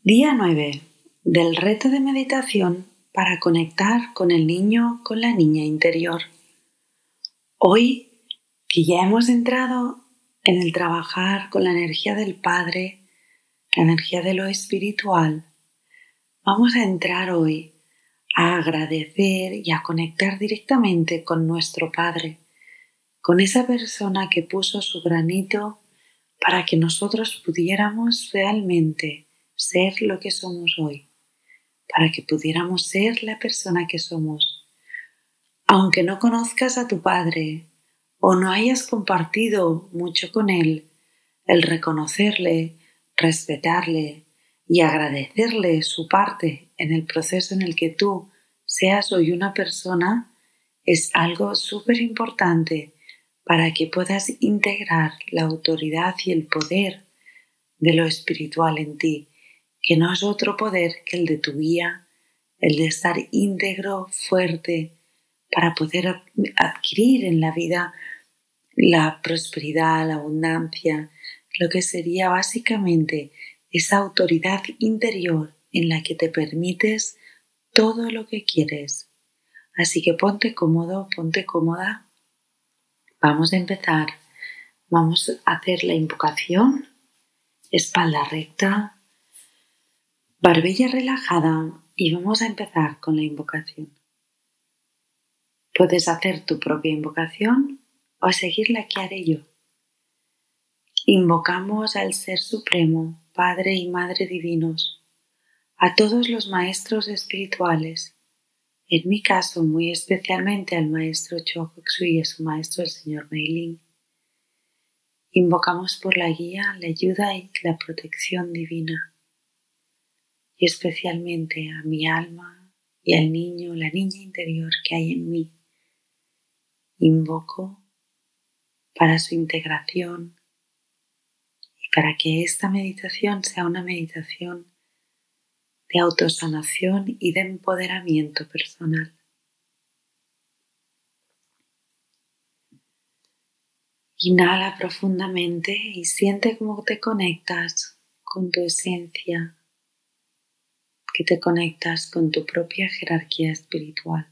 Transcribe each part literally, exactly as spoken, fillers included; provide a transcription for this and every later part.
Día nueve del reto de meditación para conectar con el niño, con la niña interior. Hoy, que ya hemos entrado en el trabajar con la energía del Padre, la energía de lo espiritual, vamos a entrar hoy a agradecer y a conectar directamente con nuestro Padre, con esa persona que puso su granito para que nosotros pudiéramos realmente ser lo que somos hoy, para que pudiéramos ser la persona que somos. Aunque no conozcas a tu Padre o no hayas compartido mucho con Él, el reconocerle, respetarle y agradecerle su parte en el proceso en el que tú seas hoy una persona es algo súper importante para que puedas integrar la autoridad y el poder de lo espiritual en ti, que no es otro poder que el de tu guía, el de estar íntegro, fuerte, para poder adquirir en la vida la prosperidad, la abundancia, lo que sería básicamente esa autoridad interior en la que te permites todo lo que quieres. Así que ponte cómodo, ponte cómoda. Vamos a empezar. Vamos a hacer la invocación, espalda recta, barbilla relajada y vamos a empezar con la invocación. Puedes hacer tu propia invocación o seguir la que haré yo. Invocamos al Ser Supremo, Padre y Madre Divinos, a todos los maestros espirituales, en mi caso muy especialmente al Maestro Choa Kok-Sui y a su Maestro el Señor Mei-Ling. Invocamos por la guía, la ayuda y la protección divina, y especialmente a mi alma y al niño, la niña interior que hay en mí. Invoco para su integración y para que esta meditación sea una meditación de autosanación y de empoderamiento personal. Inhala profundamente y siente cómo te conectas con tu esencia, que te conectas con tu propia jerarquía espiritual.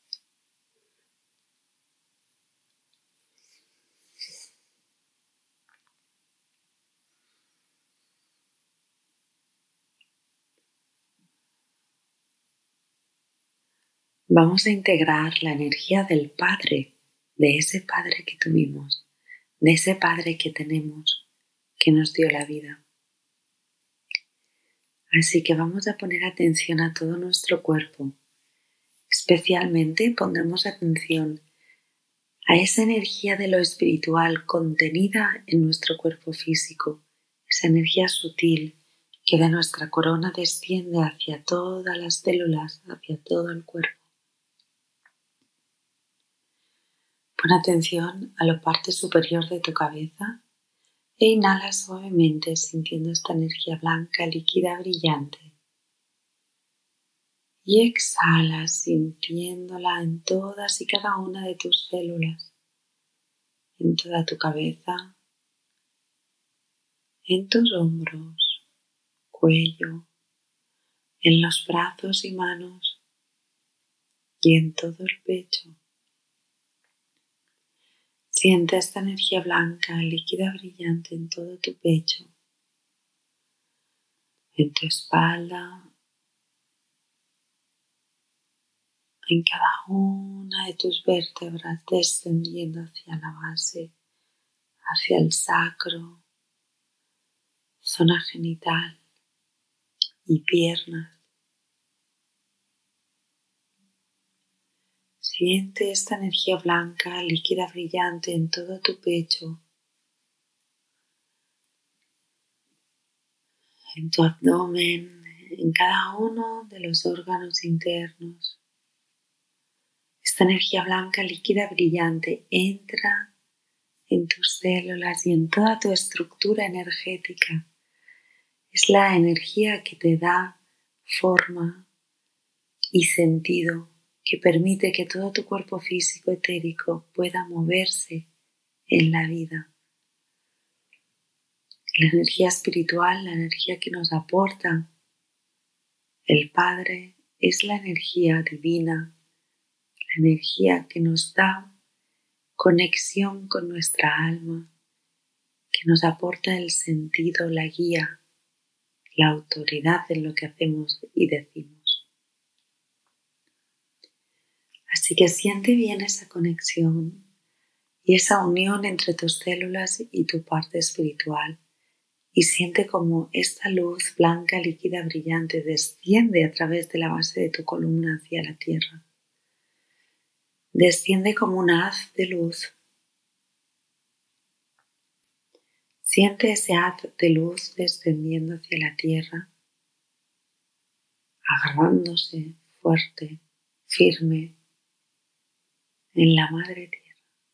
Vamos a integrar la energía del Padre, de ese Padre que tuvimos, de ese Padre que tenemos, que nos dio la vida. Así que vamos a poner atención a todo nuestro cuerpo. Especialmente pondremos atención a esa energía de lo espiritual contenida en nuestro cuerpo físico, esa energía sutil que de nuestra corona desciende hacia todas las células, hacia todo el cuerpo. Pon atención a la parte superior de tu cabeza e inhala suavemente sintiendo esta energía blanca, líquida, brillante. Y exhala sintiéndola en todas y cada una de tus células, en toda tu cabeza, en tus hombros, cuello, en los brazos y manos y en todo el pecho. Siente esta energía blanca, líquida, brillante en todo tu pecho, en tu espalda, en cada una de tus vértebras descendiendo hacia la base, hacia el sacro, zona genital y piernas. Siente esta energía blanca, líquida, brillante en todo tu pecho, en tu abdomen, en cada uno de los órganos internos. Esta energía blanca, líquida, brillante entra en tus células y en toda tu estructura energética. Es la energía que te da forma y sentido, que permite que todo tu cuerpo físico etérico pueda moverse en la vida. La energía espiritual, la energía que nos aporta El Padre es la energía divina, la energía que nos da conexión con nuestra alma, que nos aporta el sentido, la guía, la autoridad en lo que hacemos y decimos. Así que siente bien esa conexión y esa unión entre tus células y tu parte espiritual. Y siente como esta luz blanca, líquida, brillante desciende a través de la base de tu columna hacia la tierra. Desciende como un haz de luz. Siente ese haz de luz descendiendo hacia la tierra, agarrándose fuerte, firme en la madre tierra.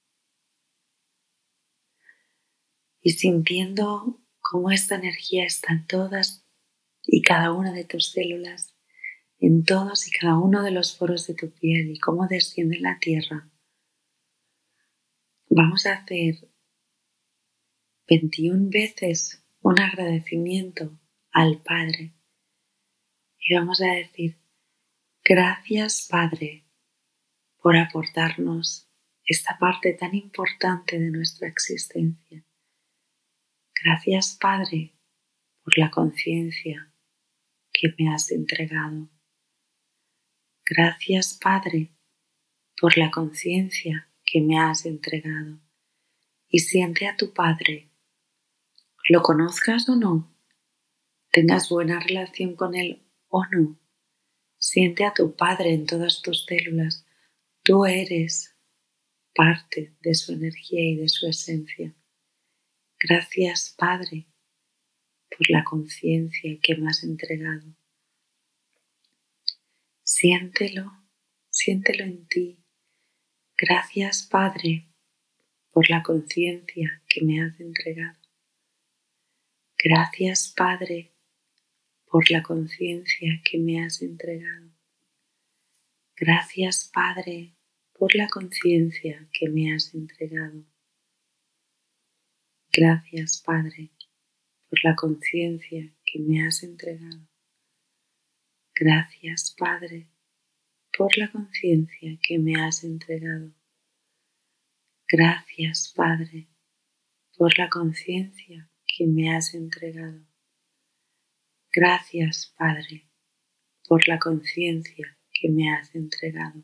Y sintiendo cómo esta energía está en todas y cada una de tus células, en todos y cada uno de los poros de tu piel y cómo desciende la tierra. Vamos a hacer veintiuna veces un agradecimiento al Padre y vamos a decir: gracias, Padre, por aportarnos esta parte tan importante de nuestra existencia. Gracias, Padre, por la conciencia que me has entregado. Gracias, Padre, por la conciencia que me has entregado. Y siente a tu Padre, lo conozcas o no, tengas buena relación con Él o no, siente a tu Padre en todas tus células. Tú eres parte de su energía y de su esencia. Gracias, Padre, por la conciencia que me has entregado. Siéntelo, siéntelo en ti. Gracias, Padre, por la conciencia que me has entregado. Gracias, Padre, por la conciencia que me has entregado. Gracias, Padre, por la conciencia que me has entregado. Gracias, Padre, por la conciencia que me has entregado. Gracias, Padre, por la conciencia que me has entregado. Gracias, Padre, por la conciencia que me has entregado. Gracias, Padre, por la conciencia que me has entregado.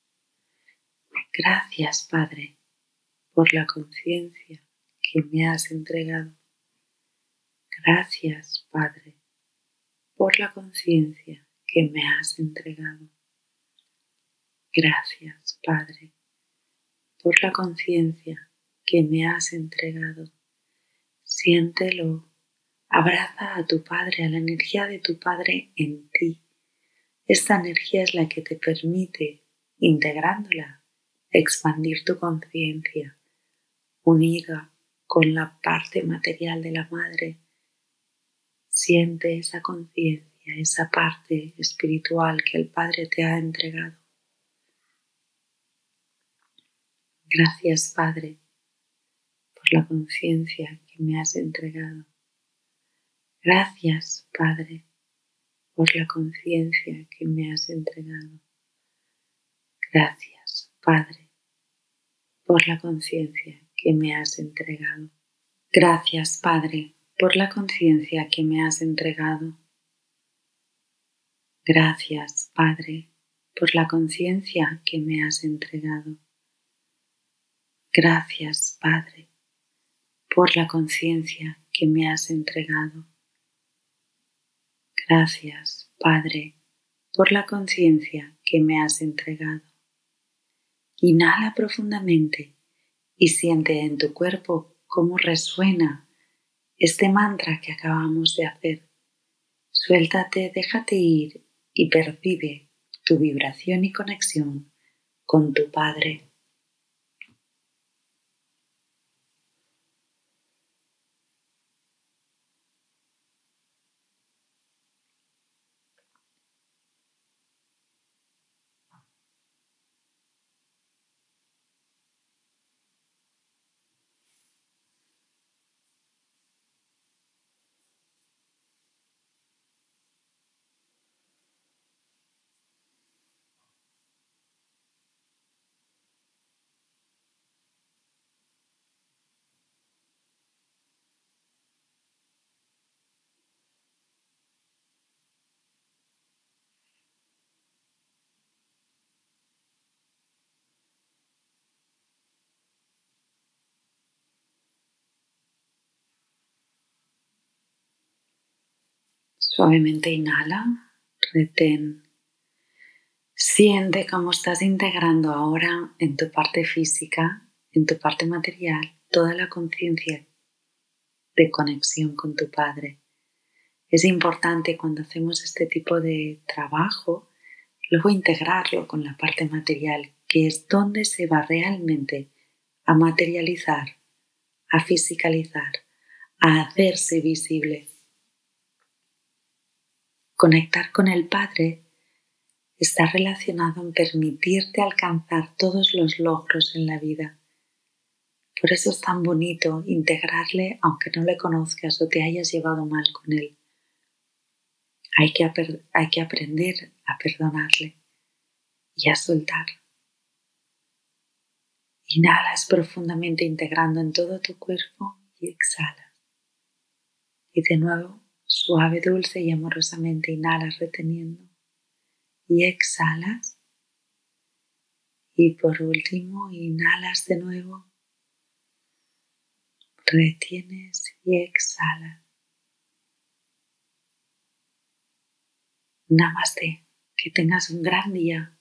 Gracias, Padre, por la conciencia que me has entregado. Gracias, Padre, por la conciencia que me has entregado. Gracias, Padre, por la conciencia que me has entregado. Siéntelo, abraza a tu Padre, a la energía de tu Padre en ti. Esta energía es la que te permite, integrándola, expandir tu conciencia, unida con la parte material de la Madre. Siente esa conciencia, esa parte espiritual que el Padre te ha entregado. Gracias, Padre, por la conciencia que me has entregado. Gracias, Padre, por la conciencia que me has entregado. Gracias, Padre, por la conciencia que me has entregado. Gracias, Padre, por la conciencia que me has entregado. Gracias, Padre, por la conciencia que me has entregado. Gracias, Padre, por la conciencia que me has entregado. Gracias, Padre, por la conciencia que me has entregado. Inhala profundamente y siente en tu cuerpo cómo resuena este mantra que acabamos de hacer. Suéltate, déjate ir y percibe tu vibración y conexión con tu Padre. Suavemente inhala, retén. Siente cómo estás integrando ahora en tu parte física, en tu parte material, toda la conciencia de conexión con tu Padre. Es importante cuando hacemos este tipo de trabajo, luego integrarlo con la parte material, que es donde se va realmente a materializar, a fisicalizar, a hacerse visible. Conectar con el Padre está relacionado en permitirte alcanzar todos los logros en la vida. Por eso es tan bonito integrarle aunque no le conozcas o te hayas llevado mal con él. Hay que, ap- hay que aprender a perdonarle y a soltar. Inhalas profundamente integrando en todo tu cuerpo y exhalas. Y de nuevo, suave, dulce y amorosamente inhalas reteniendo y exhalas. Y por último, inhalas de nuevo, retienes y exhalas. Namaste. Que tengas un gran día.